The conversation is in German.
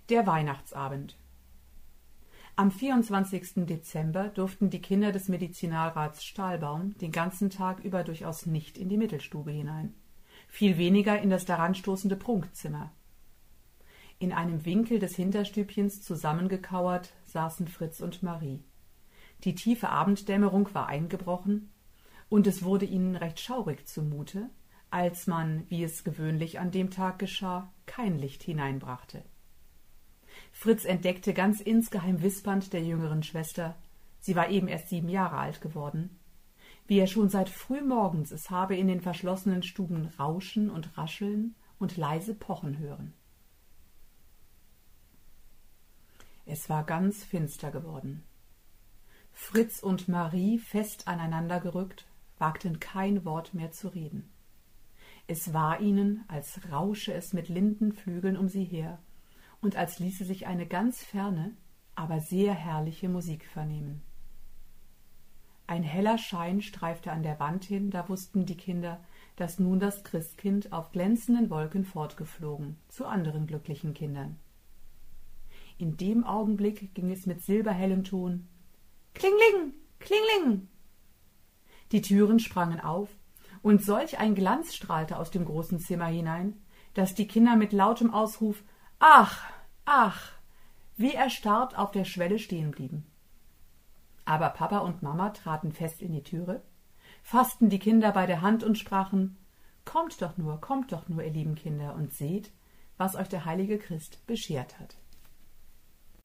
Der Weihnachtsabend. Am 24. Dezember durften die Kinder des Medizinalrats Stahlbaum den ganzen Tag über durchaus nicht in die Mittelstube hinein, viel weniger in das daranstoßende Prunkzimmer. In einem Winkel des Hinterstübchens zusammengekauert saßen Fritz und Marie. Die tiefe Abenddämmerung war eingebrochen, und es wurde ihnen recht schaurig zumute, als man, wie es gewöhnlich an dem Tag geschah, kein Licht hineinbrachte. Fritz entdeckte ganz insgeheim wispernd der jüngeren Schwester, sie war eben erst 7 Jahre alt geworden, wie er schon seit frühmorgens es habe in den verschlossenen Stuben rauschen und rascheln und leise pochen hören. Es war ganz finster geworden. Fritz und Marie, fest aneinandergerückt, wagten kein Wort mehr zu reden. Es war ihnen, als rausche es mit linden Flügeln um sie her und als ließe sich eine ganz ferne, aber sehr herrliche Musik vernehmen. Ein heller Schein streifte an der Wand hin, da wussten die Kinder, dass nun das Christkind auf glänzenden Wolken fortgeflogen, zu anderen glücklichen Kindern. In dem Augenblick ging es mit silberhellem Ton: »Klingling, klingling!« Die Türen sprangen auf, und solch ein Glanz strahlte aus dem großen Zimmer hinein, dass die Kinder mit lautem Ausruf »Ach, ach!« wie erstarrt auf der Schwelle stehen blieben. Aber Papa und Mama traten fest in die Türe, fassten die Kinder bei der Hand und sprachen: kommt doch nur, ihr lieben Kinder, und seht, was euch der heilige Christ beschert hat.«